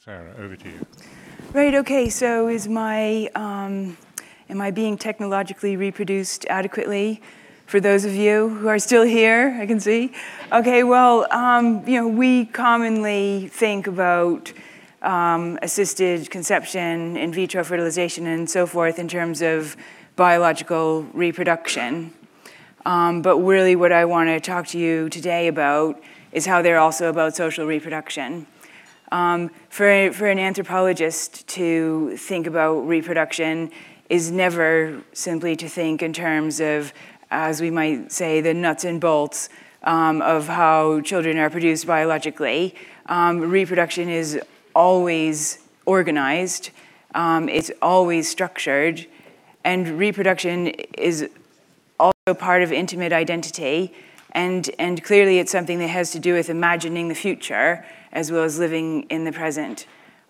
Sarah, over to you. Right, okay, so am I being technologically reproduced adequately? For those of you who are still here, I can see. Okay, well, we commonly think about assisted conception, in vitro fertilization, and so forth in terms of biological reproduction. But really what I want to talk to you today about is how they're also about social reproduction. For an anthropologist to think about reproduction is never simply to think in terms of, as we might say, the nuts and bolts of how children are produced biologically. Reproduction is always organized, it's always structured, and reproduction is also part of intimate identity, and clearly it's something that has to do with imagining the future as well as living in the present.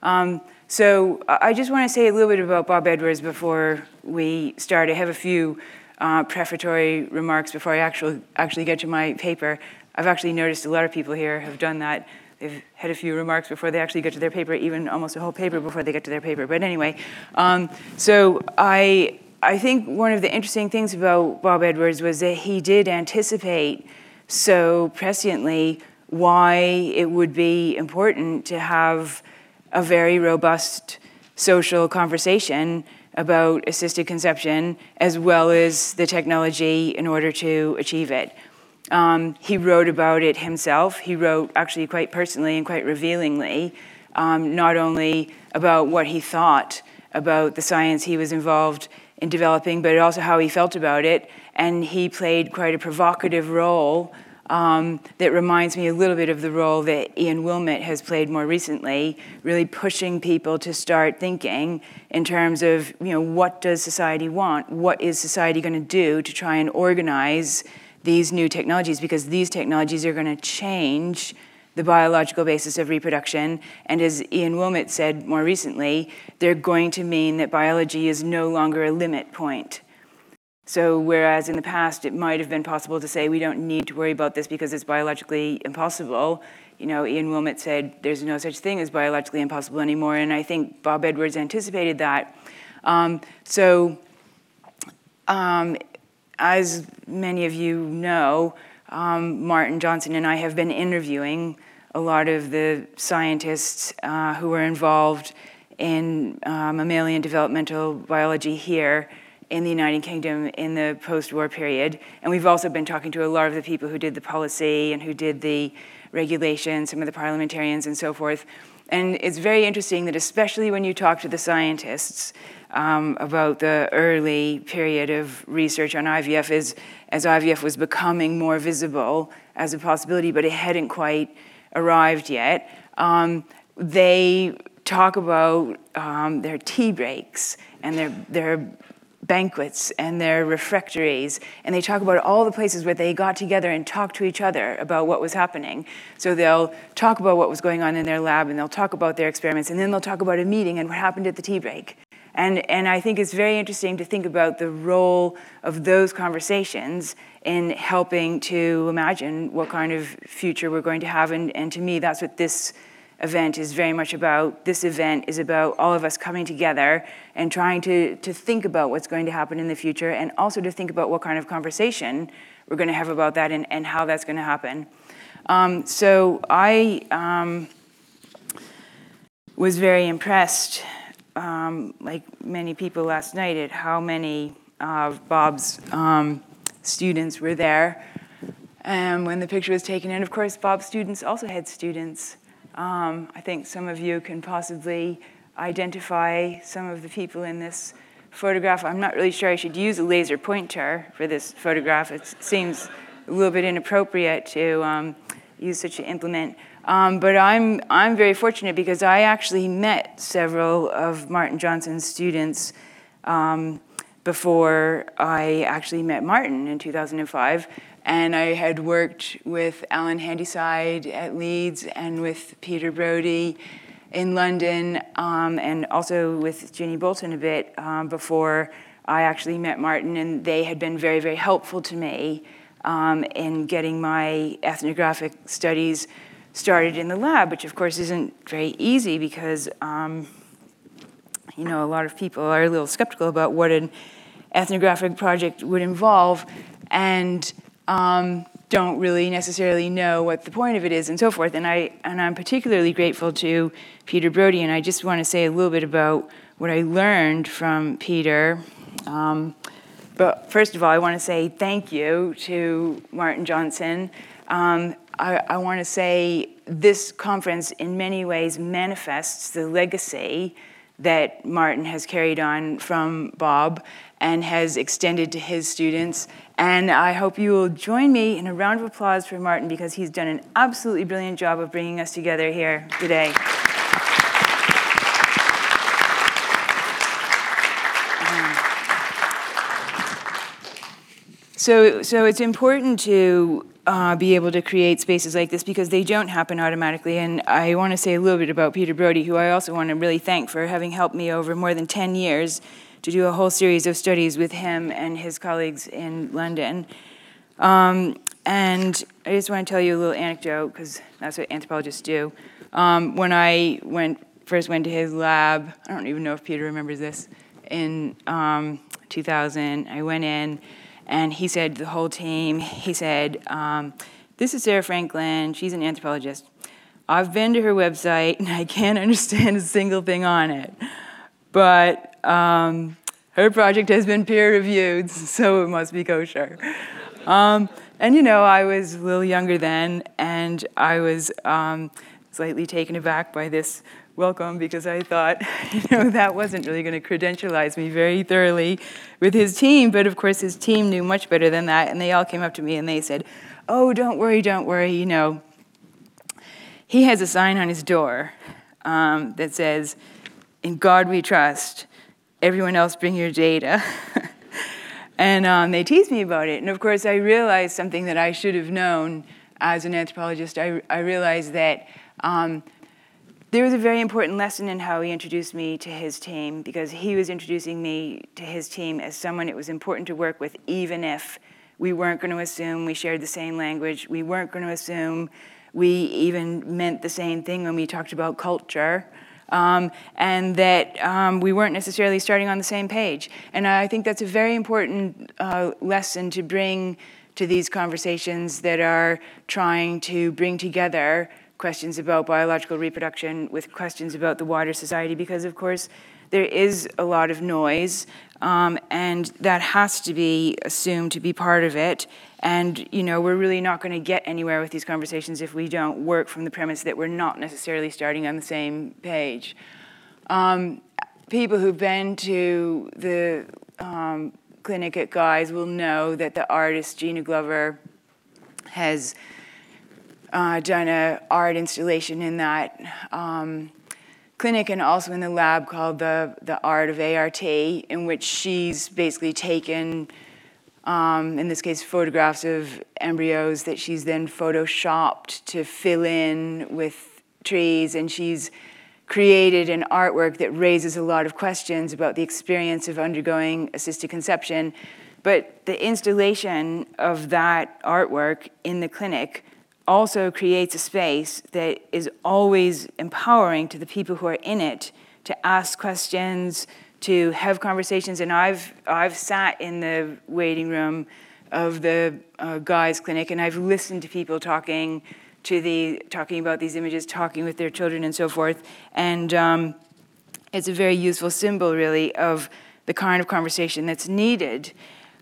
So I just want to say a little bit about Bob Edwards before we start. I have a few prefatory remarks before I actually get to my paper. I've actually noticed a lot of people here have done that. They've had a few remarks before they actually get to their paper, even almost a whole paper before they get to their paper. But anyway, so I think one of the interesting things about Bob Edwards was that he did anticipate so presciently why it would be important to have a very robust social conversation about assisted conception as well as the technology in order to achieve it. He wrote about it himself. He wrote actually quite personally and quite revealingly, not only about what he thought about the science he was involved in developing, but also how he felt about it. And he played quite a provocative role that reminds me a little bit of the role that Ian Wilmot has played more recently, really pushing people to start thinking in terms of, what does society want? What is society going to do to try and organize these new technologies? Because these technologies are going to change the biological basis of reproduction. And as Ian Wilmot said more recently, they're going to mean that biology is no longer a limit point. So whereas in the past it might have been possible to say we don't need to worry about this because it's biologically impossible, Ian Wilmot said there's no such thing as biologically impossible anymore, and I think Bob Edwards anticipated that. As many of you know, Martin Johnson and I have been interviewing a lot of the scientists who were involved in mammalian developmental biology here in the United Kingdom in the post-war period. And we've also been talking to a lot of the people who did the policy and who did the regulation, some of the parliamentarians and so forth. And it's very interesting that especially when you talk to the scientists about the early period of research on IVF as IVF was becoming more visible as a possibility, but it hadn't quite arrived yet, they talk about their tea breaks and their banquets and their refectories, and they talk about all the places where they got together and talked to each other about what was happening. So they'll talk about what was going on in their lab, and they'll talk about their experiments, and then they'll talk about a meeting and what happened at the tea break. And I think it's very interesting to think about the role of those conversations in helping to imagine what kind of future we're going to have, and to me, that's what this event is very much about. This event is about all of us coming together and trying to think about what's going to happen in the future, and also to think about what kind of conversation we're going to have about that and how that's going to happen. So I was very impressed, like many people last night, at how many of Bob's students were there when the picture was taken. And of course, Bob's students also had students. I think some of you can possibly identify some of the people in this photograph. I'm not really sure I should use a laser pointer for this photograph. It seems a little bit inappropriate to use such an implement. But I'm very fortunate because I actually met several of Martin Johnson's students before I actually met Martin in 2005. And I had worked with Alan Handyside at Leeds and with Peter Brody in London, and also with Ginny Bolton a bit before I actually met Martin. And they had been very, very helpful to me in getting my ethnographic studies started in the lab, which of course isn't very easy because you know, a lot of people are a little skeptical about what an ethnographic project would involve and don't really necessarily know what the point of it is and so forth. And I'm particularly grateful to Peter Brody, and I just want to say a little bit about what I learned from Peter. But first of all, I want to say thank you to Martin Johnson. I want to say this conference in many ways manifests the legacy that Martin has carried on from Bob and has extended to his students. And I hope you will join me in a round of applause for Martin because he's done an absolutely brilliant job of bringing us together here today. So it's important to be able to create spaces like this because they don't happen automatically. And I want to say a little bit about Peter Brody, who I also want to really thank for having helped me over more than 10 years to do a whole series of studies with him and his colleagues in London. And I just want to tell you a little anecdote because that's what anthropologists do. When I first went to his lab, I don't even know if Peter remembers this, in 2000, I went in, and he said to the whole team, he said, this is Sarah Franklin, she's an anthropologist. I've been to her website, and I can't understand a single thing on it. But her project has been peer-reviewed, so it must be kosher. And, you know, I was a little younger then, and I was slightly taken aback by this welcome because I thought, you know, that wasn't really going to credentialize me very thoroughly with his team. But, of course, his team knew much better than that, and they all came up to me and they said, oh, don't worry, you know. He has a sign on his door that says, in God we trust, everyone else bring your data. And they teased me about it. And of course, I realized something that I should have known as an anthropologist. I realized that there was a very important lesson in how he introduced me to his team, because he was introducing me to his team as someone it was important to work with, even if we weren't going to assume we shared the same language. We weren't going to assume we even meant the same thing when we talked about culture. And that we weren't necessarily starting on the same page. And I think that's a very important lesson to bring to these conversations that are trying to bring together questions about biological reproduction with questions about the wider society, because of course there is a lot of noise, and that has to be assumed to be part of it. And, you know, we're really not going to get anywhere with these conversations if we don't work from the premise that we're not necessarily starting on the same page. People who've been to the clinic at Guy's will know that the artist Gina Glover has done an art installation in that clinic and also in the lab called the Art of ART, in which she's basically taken in this case, photographs of embryos that she's then photoshopped to fill in with trees, and she's created an artwork that raises a lot of questions about the experience of undergoing assisted conception. But the installation of that artwork in the clinic also creates a space that is always empowering to the people who are in it to ask questions, to have conversations. And I've sat in the waiting room of the Guy's clinic, and I've listened to people talking about these images, talking with their children and so forth. And it's a very useful symbol, really, of the kind of conversation that's needed.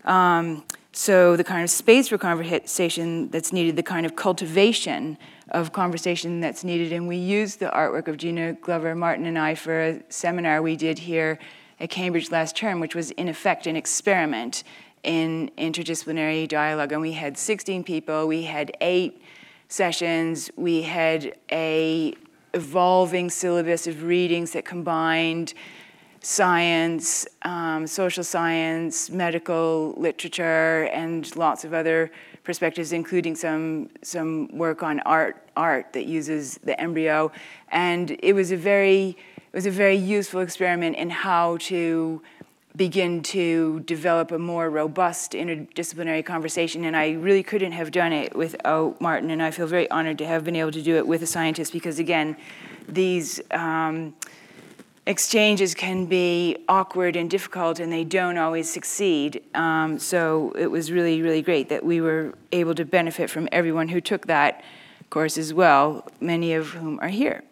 So the kind of space for conversation that's needed, the kind of cultivation of conversation that's needed. And we used the artwork of Gina Glover, Martin and I, for a seminar we did here at Cambridge last term, which was in effect an experiment in interdisciplinary dialogue. And we had 16 people, we had 8 sessions, we had a evolving syllabus of readings that combined science, social science, medical literature, and lots of other perspectives, including some work on art that uses the embryo. And it was a very useful experiment in how to begin to develop a more robust interdisciplinary conversation, and I really couldn't have done it without Martin, and I feel very honored to have been able to do it with a scientist, because again, these exchanges can be awkward and difficult, and they don't always succeed. So it was really, really great that we were able to benefit from everyone who took that course as well, many of whom are here.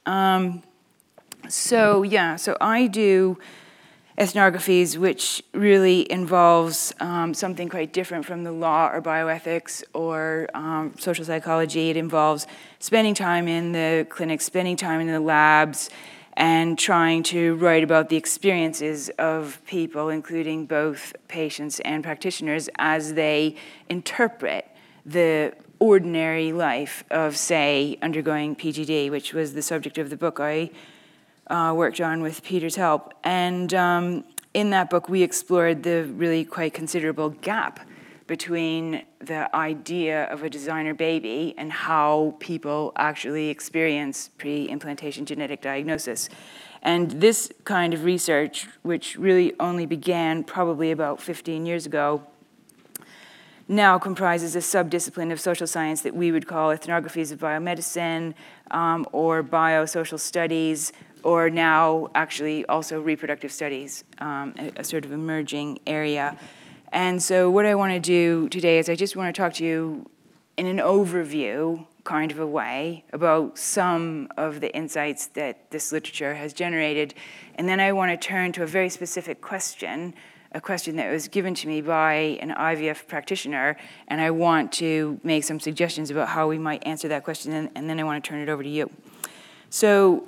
So I do ethnographies, which really involves something quite different from the law or bioethics or social psychology. It involves spending time in the clinics, spending time in the labs, and trying to write about the experiences of people, including both patients and practitioners, as they interpret the ordinary life of, say, undergoing PGD, which was the subject of the book I worked on with Peter's help. And in that book, we explored the really quite considerable gap between the idea of a designer baby and how people actually experience pre-implantation genetic diagnosis. And this kind of research, which really only began probably about 15 years ago, now comprises a subdiscipline of social science that we would call ethnographies of biomedicine or biosocial studies, or now actually also reproductive studies, a sort of emerging area. And so what I want to do today is I just want to talk to you in an overview kind of a way about some of the insights that this literature has generated. And then I want to turn to a very specific question, a question that was given to me by an IVF practitioner, and I want to make some suggestions about how we might answer that question, and then I want to turn it over to you. So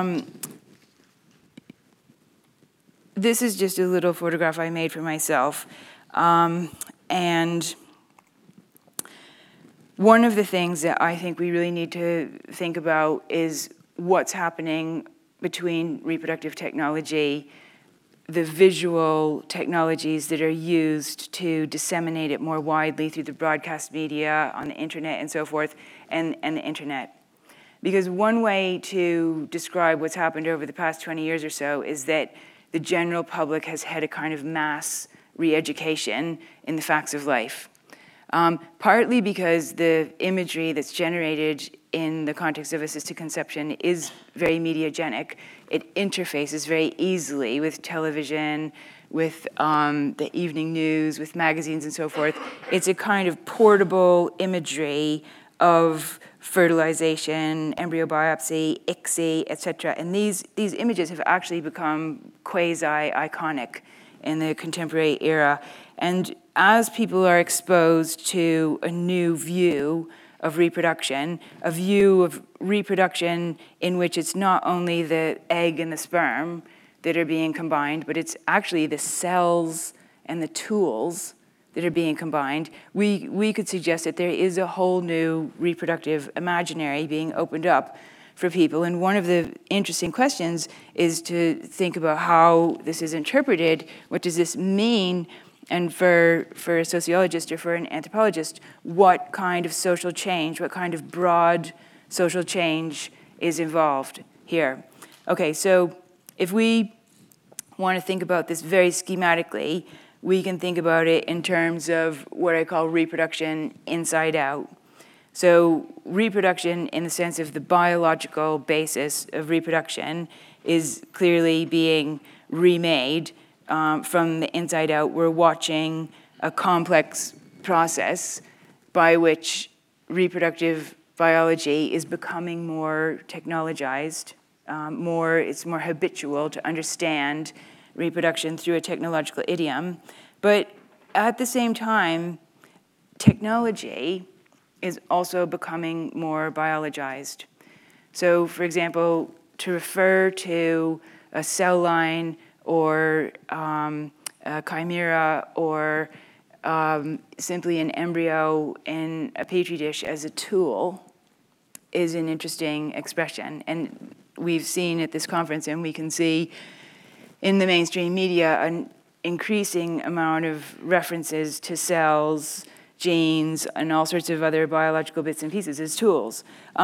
this is just a little photograph I made for myself. And one of the things that I think we really need to think about is what's happening between reproductive technology, the visual technologies that are used to disseminate it more widely through the broadcast media, on the internet and so forth, and the internet. Because one way to describe what's happened over the past 20 years or so is that the general public has had a kind of mass re-education in the facts of life. Partly because the imagery that's generated in the context of assisted conception is very mediagenic. It interfaces very easily with television, with the evening news, with magazines and so forth. It's a kind of portable imagery of fertilization, embryo biopsy, ICSI, etc. And these images have actually become quasi-iconic in the contemporary era. And as people are exposed to a new view of reproduction, a view of reproduction in which it's not only the egg and the sperm that are being combined, but it's actually the cells and the tools that are being combined, we could suggest that there is a whole new reproductive imaginary being opened up for people. And one of the interesting questions is to think about how this is interpreted. What does this mean? And for a sociologist or for an anthropologist, what kind of social change, what kind of broad social change is involved here? Okay, so if we want to think about this very schematically, we can think about it in terms of what I call reproduction inside out. So reproduction in the sense of the biological basis of reproduction is clearly being remade from the inside out. We're watching a complex process by which reproductive biology is becoming more technologized, it's more habitual to understand reproduction through a technological idiom. But at the same time, technology is also becoming more biologized. So, for example, to refer to a cell line or a chimera or simply an embryo in a petri dish as a tool is an interesting expression. And we've seen at this conference, and we can see in the mainstream media, an increasing amount of references to cells, genes, and all sorts of other biological bits and pieces as tools.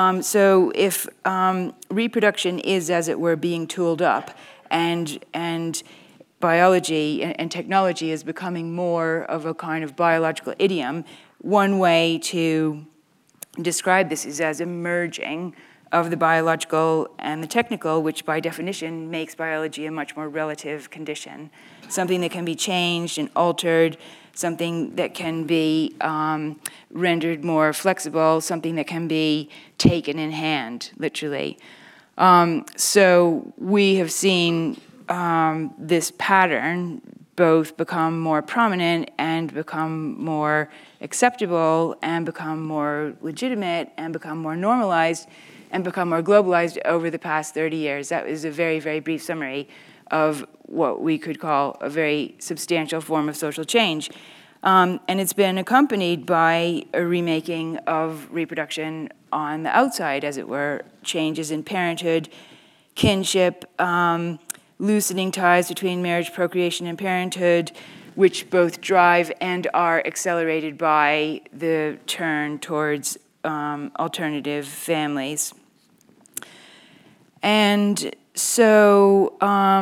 So if reproduction is, as it were, being tooled up, and biology and technology is becoming more of a kind of biological idiom. One way to describe this is as a merging of the biological and the technical, which by definition makes biology a much more relative condition, something that can be changed and altered, something that can be rendered more flexible, something that can be taken in hand, literally. So we have seen this pattern both become more prominent and become more acceptable and become more legitimate and become more normalized and become more globalized over the past 30 years. That is a very, very brief summary of what we could call a very substantial form of social change. And it's been accompanied by a remaking of reproduction on the outside, as it were, changes in parenthood, kinship, loosening ties between marriage, procreation, and parenthood, which both drive and are accelerated by the turn towards alternative families. And so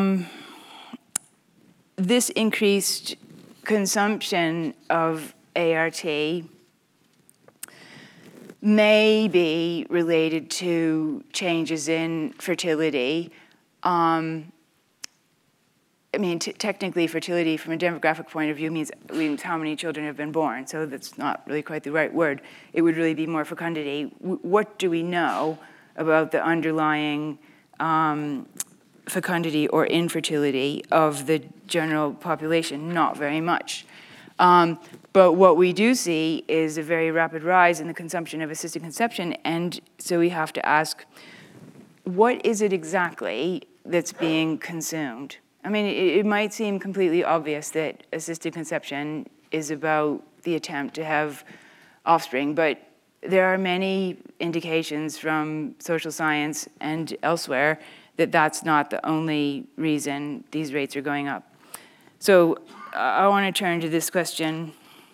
this increased consumption of ART may be related to changes in fertility. Technically, fertility from a demographic point of view means how many children have been born, so that's not really quite the right word. It would really be more fecundity. What do we know about the underlying fecundity or infertility of the general population? Not very much. But what we do see is a very rapid rise in the consumption of assisted conception, and so we have to ask, what is it exactly that's being consumed? I mean, it might seem completely obvious that assisted conception is about the attempt to have offspring, but there are many indications from social science and elsewhere that that's not the only reason these rates are going up. So I want to turn to this question.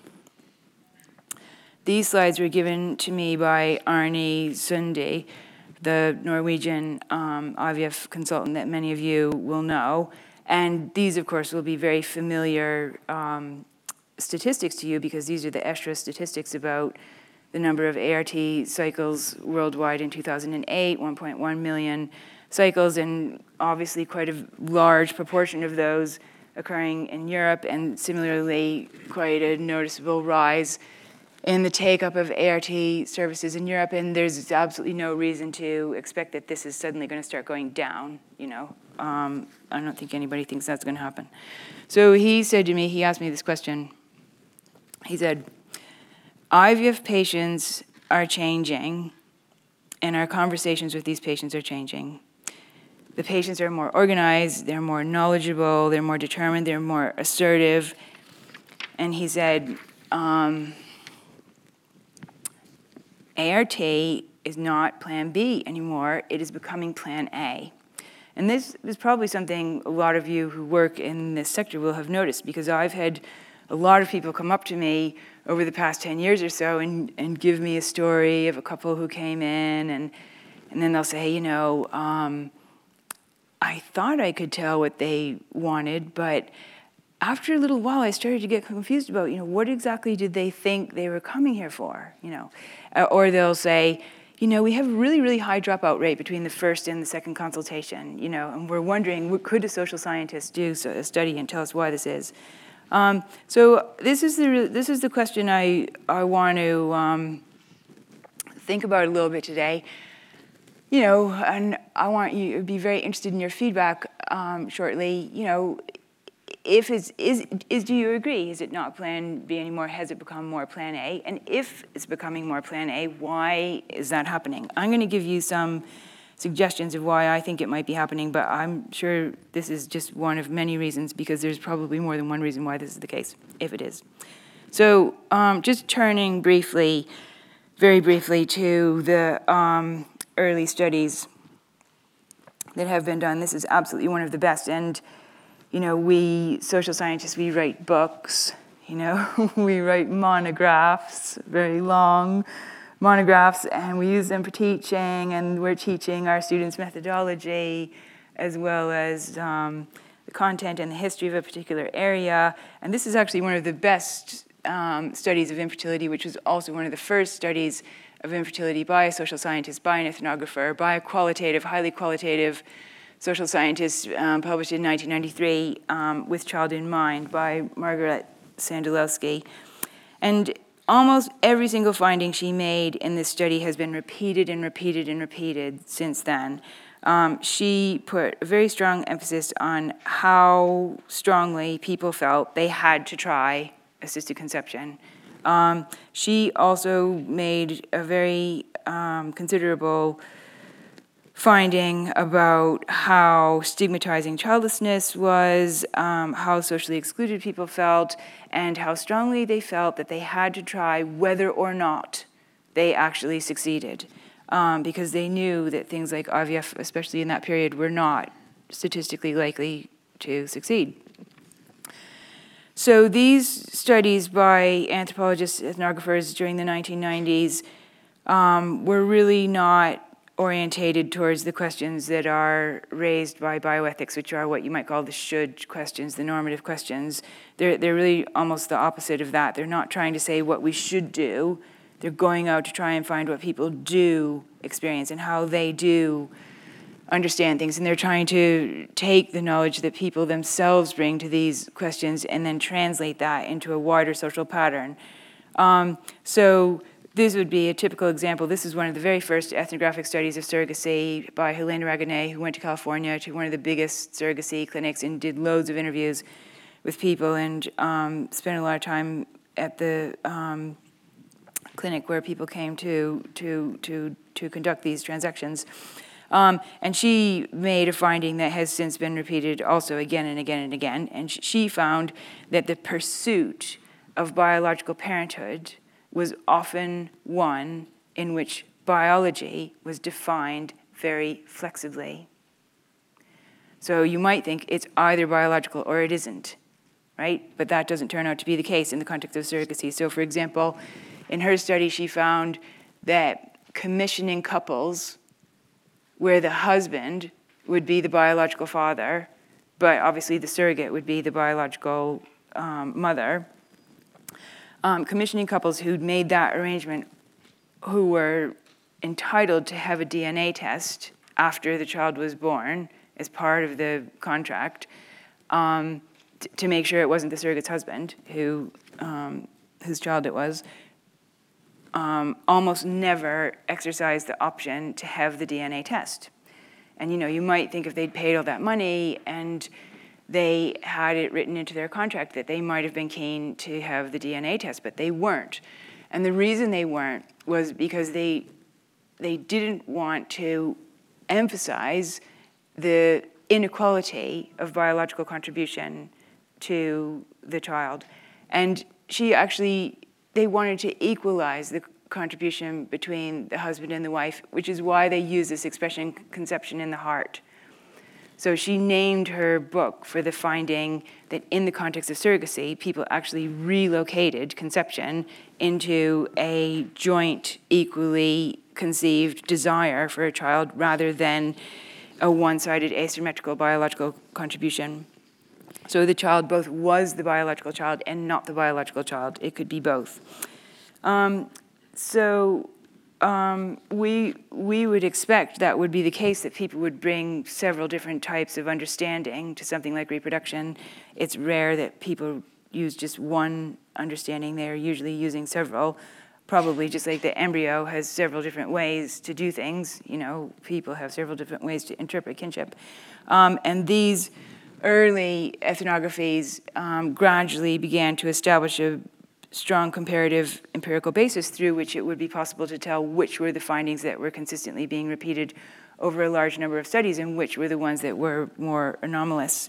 These slides were given to me by Arne Sunde, the Norwegian IVF consultant that many of you will know. And these, of course, will be very familiar statistics to you because these are the ESHRE statistics about the number of ART cycles worldwide in 2008, 1.1 million cycles, and obviously quite a large proportion of those occurring in Europe, and similarly quite a noticeable rise in the take-up of ART services in Europe, and there's absolutely no reason to expect that this is suddenly going to start going down, you know. I don't think anybody thinks that's going to happen. So he said to me, he asked me this question. He said, IVF patients are changing, and our conversations with these patients are changing. The patients are more organized, they're more knowledgeable, they're more determined, they're more assertive. And he said, ART is not plan B anymore, it is becoming plan A. And this is probably something a lot of you who work in this sector will have noticed, because I've had a lot of people come up to me over the past 10 years or so and give me a story of a couple who came in, and then they'll say, you know, I thought I could tell what they wanted, but after a little while I started to get confused about, you know, what exactly did they think they were coming here for, you know? Or they'll say, you know, we have a really, really high dropout rate between the first and the second consultation, you know, and we're wondering, could a social scientist do a study and tell us why this is? So this is the question I want to think about a little bit today. You know, and I want you to be very interested in your feedback shortly. You know, do you agree? Is it not Plan B anymore? Has it become more Plan A? And if it's becoming more Plan A, why is that happening? I'm going to give you some suggestions of why I think it might be happening, but I'm sure this is just one of many reasons, because there's probably more than one reason why this is the case, if it is. So just turning briefly, very briefly, to the early studies that have been done. This is absolutely one of the best. And, you know, we social scientists, we write books, you know, we write monographs, very long monographs, and we use them for teaching, and we're teaching our students methodology as well as the content and the history of a particular area. And this is actually one of the best studies of infertility, which was also one of the first studies of infertility by a social scientist, by an ethnographer, by a qualitative, highly qualitative social scientist, published in 1993 with Child in Mind by Margaret Sandulewski. And almost every single finding she made in this study has been repeated and repeated and repeated since then. She put a very strong emphasis on how strongly people felt they had to try assisted conception. She also made a very considerable finding about how stigmatizing childlessness was, how socially excluded people felt, and how strongly they felt that they had to try whether or not they actually succeeded, because they knew that things like IVF, especially in that period, were not statistically likely to succeed. So these studies by anthropologists, ethnographers during the 1990s were really not orientated towards the questions that are raised by bioethics, which are what you might call the should questions, the normative questions. They're really almost the opposite of that. They're not trying to say what we should do. They're going out to try and find what people do experience and how they do understand things. And they're trying to take the knowledge that people themselves bring to these questions and then translate that into a wider social pattern. So this would be a typical example. This is one of the very first ethnographic studies of surrogacy by Helena Ragonet, who went to California to one of the biggest surrogacy clinics and did loads of interviews with people and spent a lot of time at the clinic where people came to conduct these transactions. And she made a finding that has since been repeated also again and again and again. And she found that the pursuit of biological parenthood was often one in which biology was defined very flexibly. So you might think it's either biological or it isn't, right? But that doesn't turn out to be the case in the context of surrogacy. So for example, in her study, she found that commissioning couples where the husband would be the biological father, but obviously the surrogate would be the biological mother, commissioning couples who'd made that arrangement, who were entitled to have a DNA test after the child was born as part of the contract, to make sure it wasn't the surrogate's husband whose child it was, almost never exercised the option to have the DNA test. And you might think if they'd paid all that money and they had it written into their contract that they might have been keen to have the DNA test, but they weren't. And the reason they weren't was because they didn't want to emphasize the inequality of biological contribution to the child. And they wanted to equalize the contribution between the husband and the wife, which is why they use this expression, conception in the heart. So she named her book for the finding that in the context of surrogacy, people actually relocated conception into a joint, equally conceived desire for a child rather than a one-sided asymmetrical biological contribution. So the child both was the biological child and not the biological child. It could be both. We would expect that would be the case, that people would bring several different types of understanding to something like reproduction. It's rare that people use just one understanding. They're usually using several, probably just like the embryo has several different ways to do things. People have several different ways to interpret kinship. And these early ethnographies gradually began to establish a strong comparative empirical basis through which it would be possible to tell which were the findings that were consistently being repeated over a large number of studies and which were the ones that were more anomalous.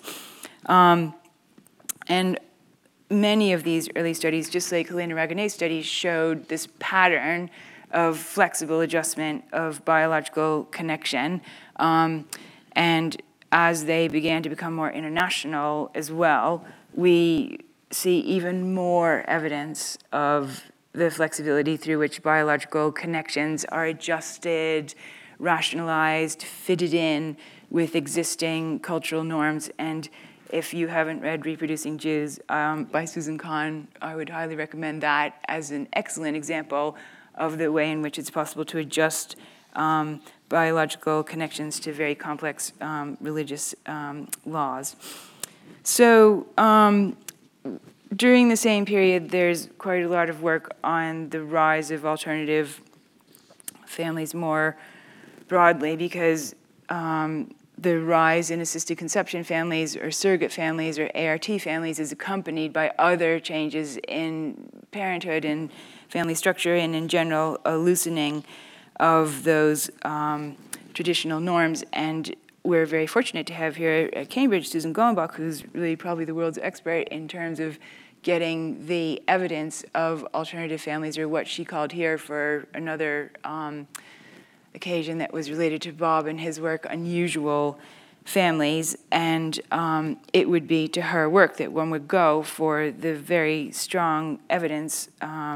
And many of these early studies, just like Helena Ragonet's studies, showed this pattern of flexible adjustment of biological connection. And as they began to become more international as well, we see even more evidence of the flexibility through which biological connections are adjusted, rationalized, fitted in with existing cultural norms. And If you haven't read Reproducing Jews by Susan Kahn, I would highly recommend that as an excellent example of the way in which it's possible to adjust biological connections to very complex religious laws. So during the same period, there's quite a lot of work on the rise of alternative families more broadly, because the rise in assisted conception families or surrogate families or ART families is accompanied by other changes in parenthood and family structure, and in general a loosening of those traditional norms. And we're very fortunate to have here at Cambridge Susan Golenbach, who's really probably the world's expert in terms of getting the evidence of alternative families, or what she called here for another occasion that was related to Bob and his work, unusual families. And it would be to her work that one would go for the very strong evidence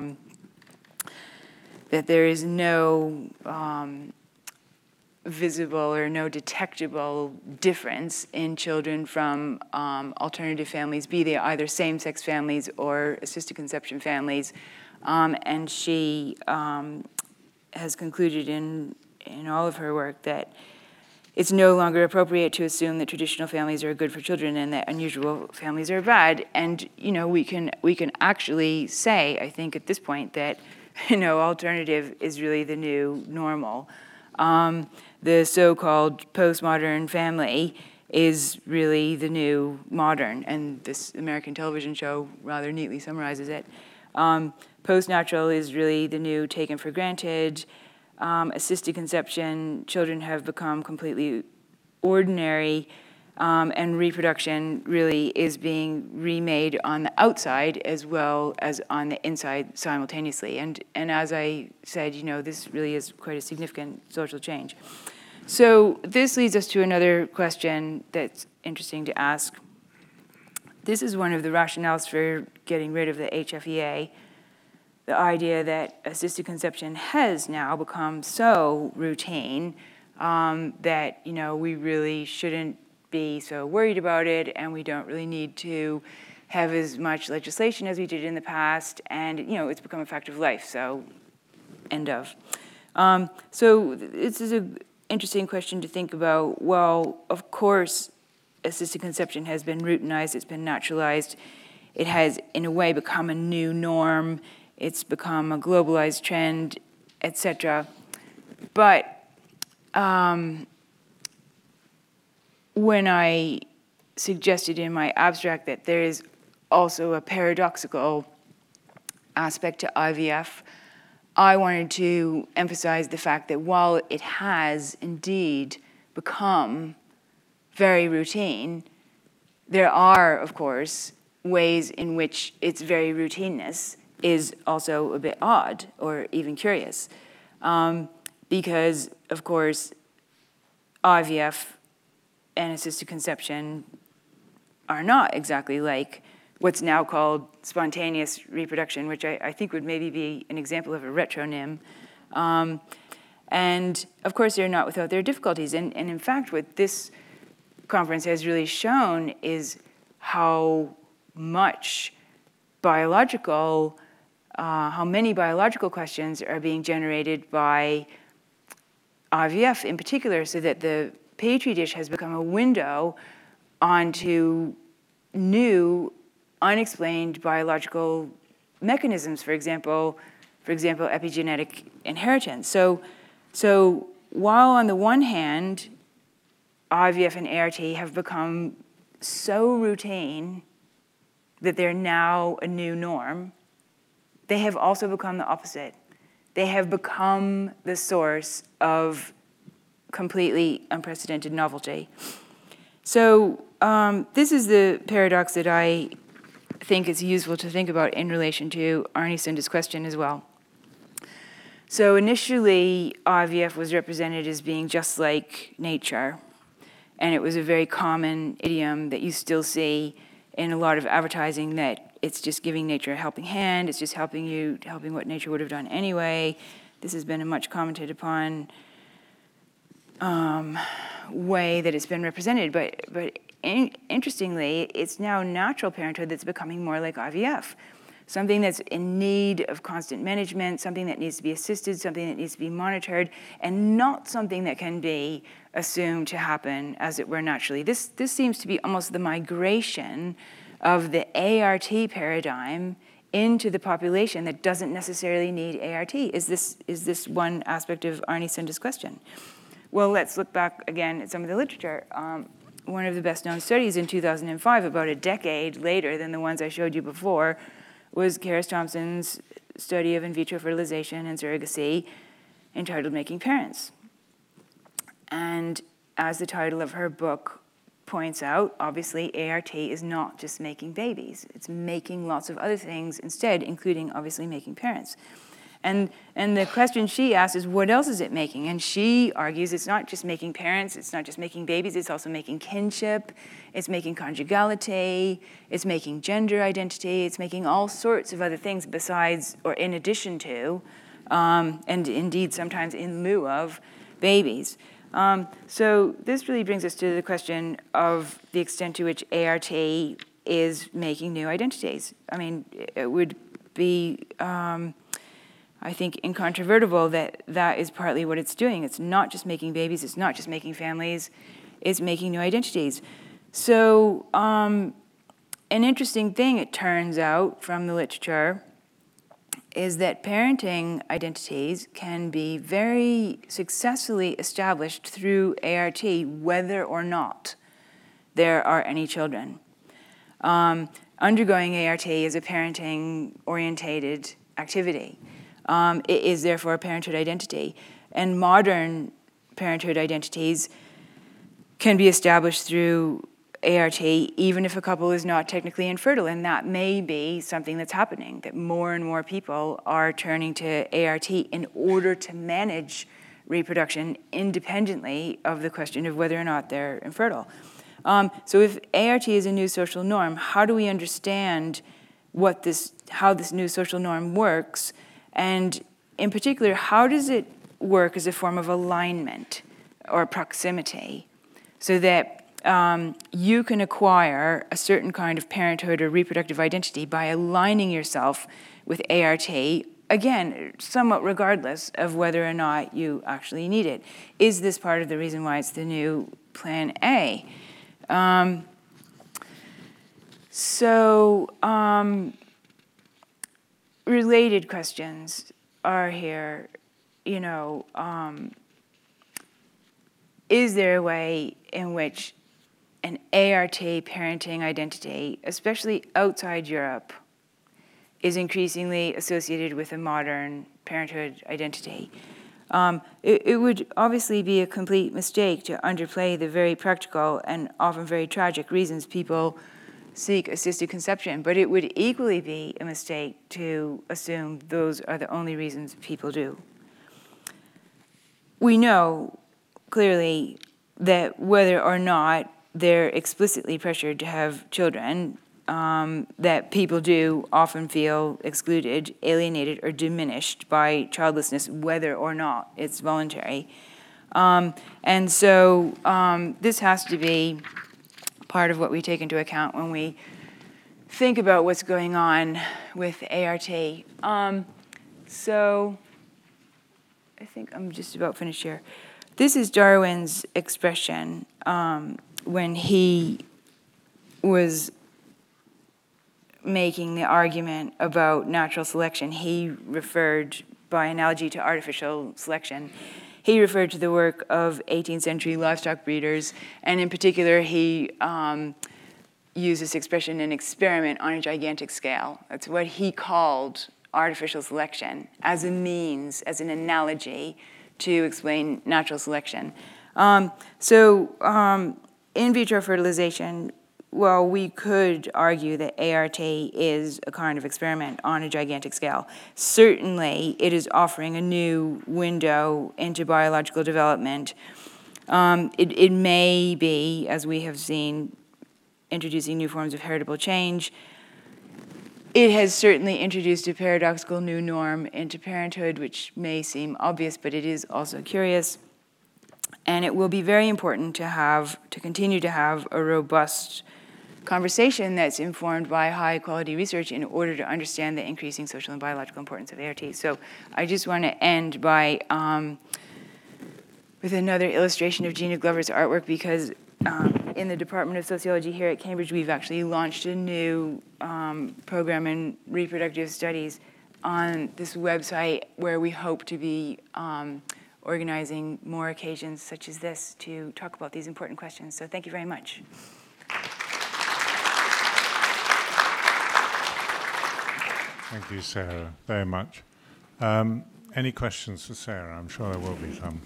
that there is no visible or no detectable difference in children from alternative families, be they either same-sex families or assisted conception families. And she has concluded in all of her work that it's no longer appropriate to assume that traditional families are good for children and that unusual families are bad. And we can actually say, I think at this point, that alternative is really the new normal. The so-called postmodern family is really the new modern, and this American television show rather neatly summarizes it. Post-natural is really the new taken for granted. Assisted conception, children have become completely ordinary, and reproduction really is being remade on the outside as well as on the inside simultaneously. And as I said, this really is quite a significant social change. So this leads us to another question that's interesting to ask. This is one of the rationales for getting rid of the HFEA, the idea that assisted conception has now become so routine that we really shouldn't be so worried about it, and we don't really need to have as much legislation as we did in the past, and it's become a fact of life, so end of. So this is an interesting question to think about. Well, of course, assisted conception has been routinized, it's been naturalized, it has in a way become a new norm, it's become a globalized trend, etc. But when I suggested in my abstract that there is also a paradoxical aspect to IVF, I wanted to emphasize the fact that while it has indeed become very routine, there are, of course, ways in which its very routineness is also a bit odd or even curious. Because, of course, IVF and assisted conception are not exactly like what's now called spontaneous reproduction, which I think would maybe be an example of a retronym. And of course, they're not without their difficulties. And in fact, what this conference has really shown is how much how many biological questions are being generated by IVF in particular, so that the Petri dish has become a window onto new, unexplained biological mechanisms, for example, epigenetic inheritance. So while on the one hand, IVF and ART have become so routine that they're now a new norm, they have also become the opposite. They have become the source of completely unprecedented novelty. So this is the paradox that I think is useful to think about in relation to Arnie Sunda's question as well. So initially, IVF was represented as being just like nature, and it was a very common idiom that you still see in a lot of advertising, that it's just giving nature a helping hand, it's just helping what nature would have done anyway. This has been a much commented upon way that it's been represented, but interestingly, it's now natural parenthood that's becoming more like IVF. Something that's in need of constant management, something that needs to be assisted, something that needs to be monitored, and not something that can be assumed to happen as it were naturally. This seems to be almost the migration of the ART paradigm into the population that doesn't necessarily need ART. Is this one aspect of Arnie Sunda's question? Well, let's look back again at some of the literature. One of the best known studies in 2005, about a decade later than the ones I showed you before, was Karis Thompson's study of in vitro fertilization and surrogacy entitled Making Parents. And as the title of her book points out, obviously ART is not just making babies. It's making lots of other things instead, including obviously making parents. And the question she asks is, what else is it making? And she argues it's not just making parents, it's not just making babies, it's also making kinship, it's making conjugality, it's making gender identity, it's making all sorts of other things besides or in addition to, and indeed sometimes in lieu of, babies. So this really brings us to the question of the extent to which ART is making new identities. I mean, it would be I think incontrovertible that that is partly what it's doing. It's not just making babies, it's not just making families, it's making new identities. So an interesting thing, it turns out, from the literature, is that parenting identities can be very successfully established through ART, whether or not there are any children. Undergoing ART is a parenting-orientated activity. It is therefore a parenthood identity. And modern parenthood identities can be established through ART even if a couple is not technically infertile. And that may be something that's happening, that more and more people are turning to ART in order to manage reproduction independently of the question of whether or not they're infertile. So if ART is a new social norm, how do we understand how this new social norm works? And in particular, how does it work as a form of alignment or proximity so that you can acquire a certain kind of parenthood or reproductive identity by aligning yourself with ART, again, somewhat regardless of whether or not you actually need it? Is this part of the reason why it's the new Plan A? Related questions are here, is there a way in which an ART parenting identity, especially outside Europe, is increasingly associated with a modern parenthood identity? It would obviously be a complete mistake to underplay the very practical and often very tragic reasons people seek assisted conception, but it would equally be a mistake to assume those are the only reasons people do. We know clearly that whether or not they're explicitly pressured to have children, that people do often feel excluded, alienated, or diminished by childlessness, whether or not it's voluntary. And so this has to be part of what we take into account when we think about what's going on with ART. So I think I'm just about finished here. This is Darwin's expression when he was making the argument about natural selection. He referred, by analogy to artificial selection, he referred to the work of 18th century livestock breeders, and in particular, he used this expression, an experiment on a gigantic scale. That's what he called artificial selection as a means, as an analogy to explain natural selection. In vitro fertilization, well, we could argue that ART is a kind of experiment on a gigantic scale. Certainly, it is offering a new window into biological development. It may be, as we have seen, introducing new forms of heritable change. It has certainly introduced a paradoxical new norm into parenthood, which may seem obvious, but it is also curious. And it will be very important to continue to have a robust conversation that's informed by high-quality research in order to understand the increasing social and biological importance of ART. So I just want to end by with another illustration of Gina Glover's artwork, because in the Department of Sociology here at Cambridge, we've actually launched a new program in reproductive studies on this website where we hope to be organizing more occasions such as this to talk about these important questions. So thank you very much. Thank you, Sarah, very much. Any questions for Sarah? I'm sure there will be some.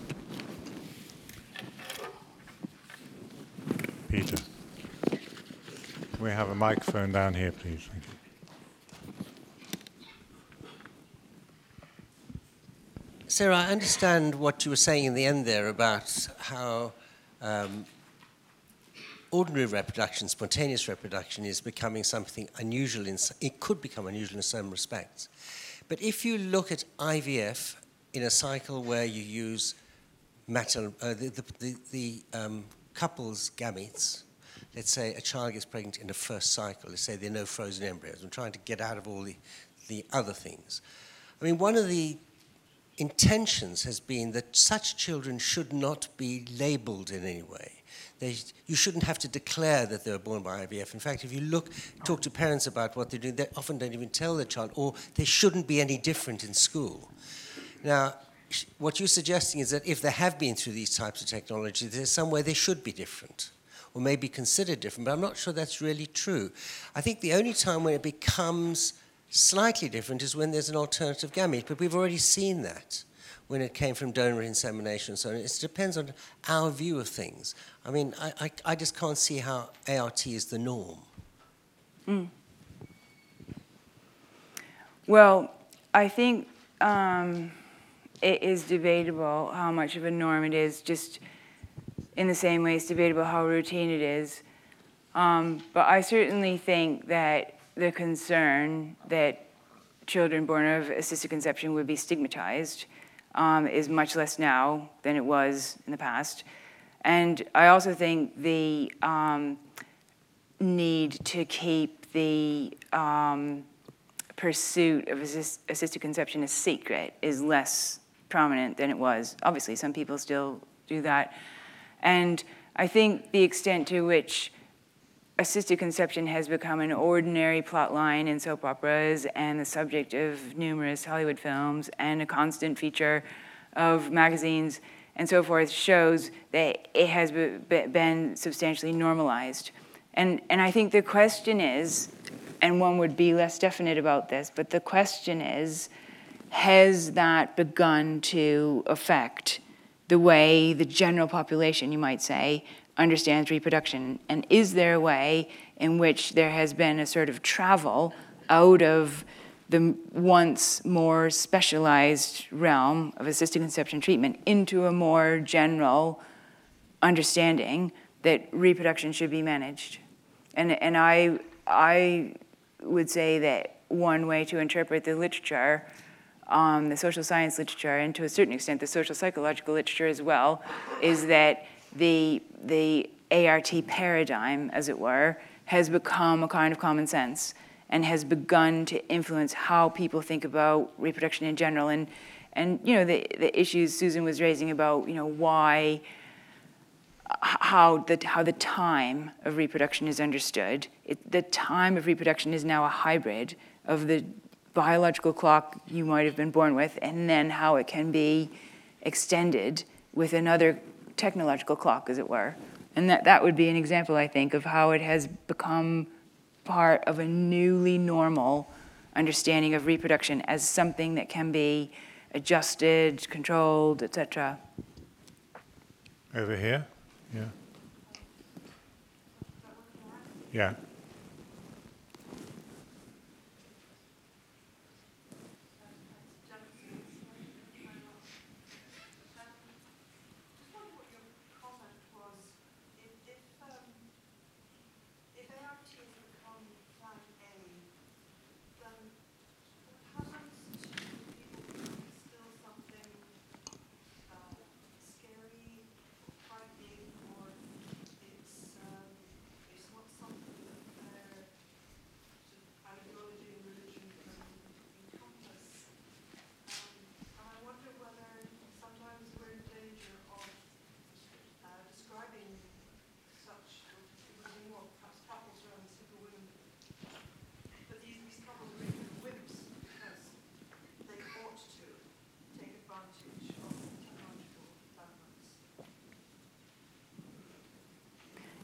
Peter. Can we have a microphone down here, please? Thank you. Sarah, I understand what you were saying in the end there about how ordinary reproduction, spontaneous reproduction, is becoming something unusual. It could become unusual in some respects. But if you look at IVF in a cycle where you use the couple's gametes, let's say a child gets pregnant in the first cycle, let's say there are no frozen embryos. I'm trying to get out of all the other things. I mean, one of the intentions has been that such children should not be labeled in any way. You shouldn't have to declare that they were born by IVF. In fact, if you talk to parents about what they're doing, they often don't even tell their child, or they shouldn't be any different in school. Now, what you're suggesting is that if they have been through these types of technology, there's some way they should be different, or maybe considered different, but I'm not sure that's really true. I think the only time when it becomes slightly different is when there's an alternative gamete, but we've already seen that when it came from donor insemination and so on. It depends on our view of things. I mean, I just can't see how ART is the norm. Mm. Well, I think it is debatable how much of a norm it is, just in the same way it's debatable how routine it is. But I certainly think that the concern that children born of assisted conception would be stigmatized is much less now than it was in the past. And I also think the need to keep the pursuit of assisted conception a secret is less prominent than it was. Obviously, some people still do that. And I think the extent to which assisted conception has become an ordinary plot line in soap operas and the subject of numerous Hollywood films and a constant feature of magazines and so forth shows that it has been substantially normalized. And I think the question is, and one would be less definite about this, but the question is, has that begun to affect the way the general population, you might say, understands reproduction? And is there a way in which there has been a sort of travel out of the once more specialized realm of assisted conception treatment into a more general understanding that reproduction should be managed? And I would say that one way to interpret the literature, the social science literature, and to a certain extent the social psychological literature as well, is that the ART paradigm, as it were, has become a kind of common sense and has begun to influence how people think about reproduction in general. And you know, the issues Susan was raising about, you know, how the time of reproduction is understood. The time of reproduction is now a hybrid of the biological clock you might have been born with, and then how it can be extended with another technological clock, as it were. And that would be an example, I think, of how it has become part of a newly normal understanding of reproduction as something that can be adjusted, controlled, etc. Over here? Yeah. Yeah.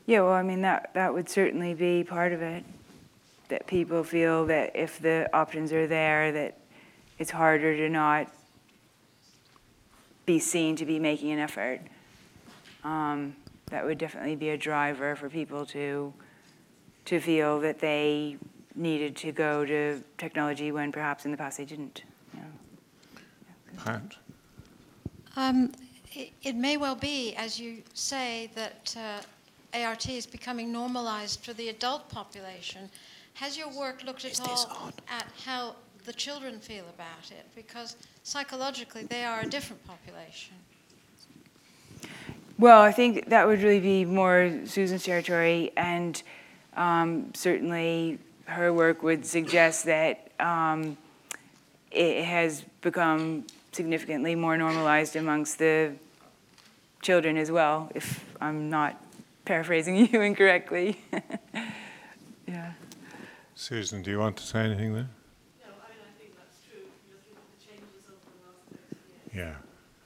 Yeah, well, I mean, that would certainly be part of it, that people feel that if the options are there, that it's harder to not be seen to be making an effort. That would definitely be a driver for people to feel that they needed to go to technology when perhaps in the past they didn't. You know. Pat? It may well be, as you say, that ART is becoming normalized for the adult population. Has your work looked at all at how the children feel about it? Because psychologically, they are a different population. Well, I think that would really be more Susan's territory, and certainly her work would suggest that it has become significantly more normalized amongst the children as well, if I'm not paraphrasing you incorrectly. Yeah. Susan, do you want to say anything there? No, I mean, I think that's true. If you look at the changes over the last 30 years. Yeah.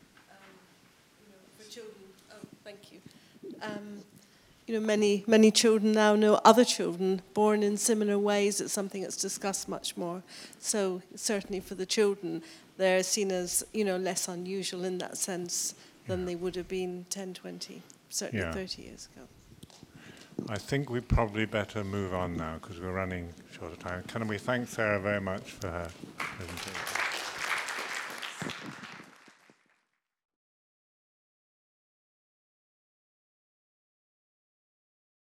For children, thank you. Many children now know other children born in similar ways. It's something that's discussed much more. So certainly for the children, they're seen as, less unusual in that sense than they would have been 10, 20, certainly 30 years ago. I think we probably better move on now because we're running short of time. Can we thank Sarah very much for her presentation?